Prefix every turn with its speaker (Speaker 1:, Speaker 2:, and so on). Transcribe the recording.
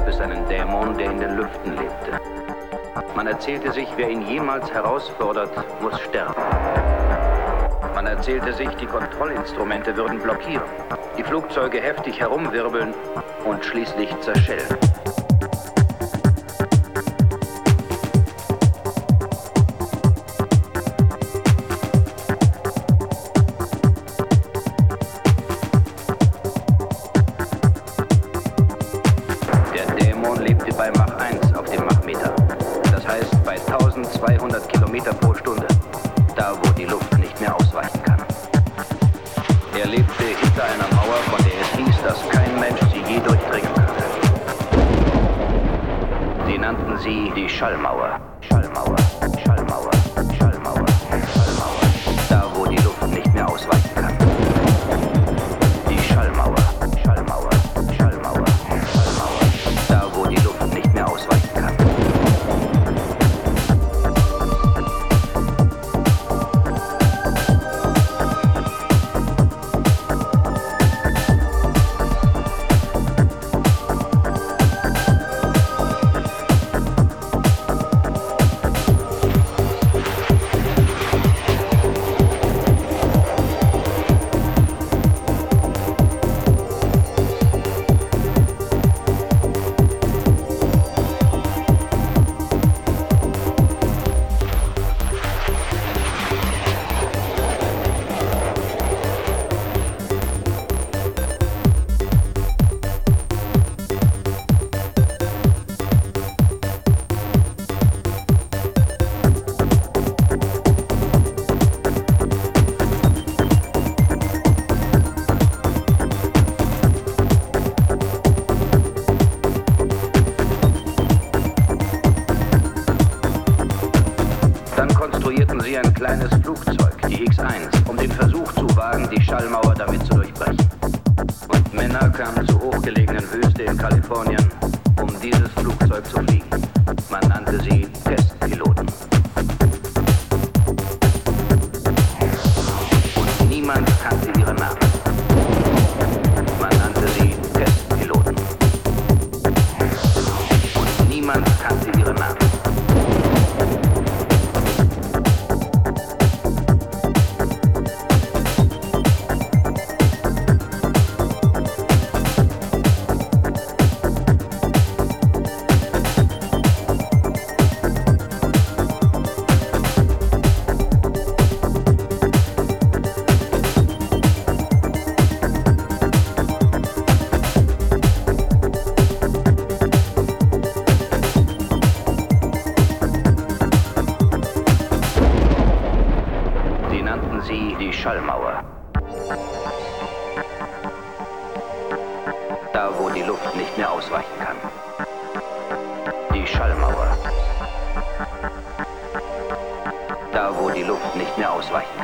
Speaker 1: gab es einen Dämon, der in den Lüften lebte. Man erzählte sich, wer ihn jemals herausfordert, muss sterben. Man erzählte sich, die Kontrollinstrumente würden blockieren, die Flugzeuge heftig herumwirbeln und schließlich zerschellen. Der Dämon lebte bei Mach 1 auf dem Machmeter. Das heißt bei 1200 Kilometer pro Stunde. Da, wo die Luft nicht mehr ausweichen kann. Er lebte hinter einer Mauer, von der es hieß, dass kein Mensch sie je durchdringen könnte. Sie nannten sie die Schallmauer. Schallmauer, Schallmauer, Schallmauer, Schallmauer. Da, wo die Luft nicht mehr ausweichen kann. Die Schallmauer, Schallmauer, Schallmauer, Schallmauer. Da, wo die Luft nicht mehr ausweichen kann. Konstruierten sie ein kleines Flugzeug, die X-1, um den Versuch zu wagen, die Schallmauer damit zu durchbrechen. Und Männer kamen zur hochgelegenen Wüste in Kalifornien, um dieses Flugzeug zu fliegen. Man nannte sie Testpiloten. Und niemand kannte ihre Namen. Man nannte sie Testpiloten. Und niemand kannte ihre Namen. Sie die Schallmauer. Da, wo die Luft nicht mehr ausweichen kann. Die Schallmauer. Da, wo die Luft nicht mehr ausweichen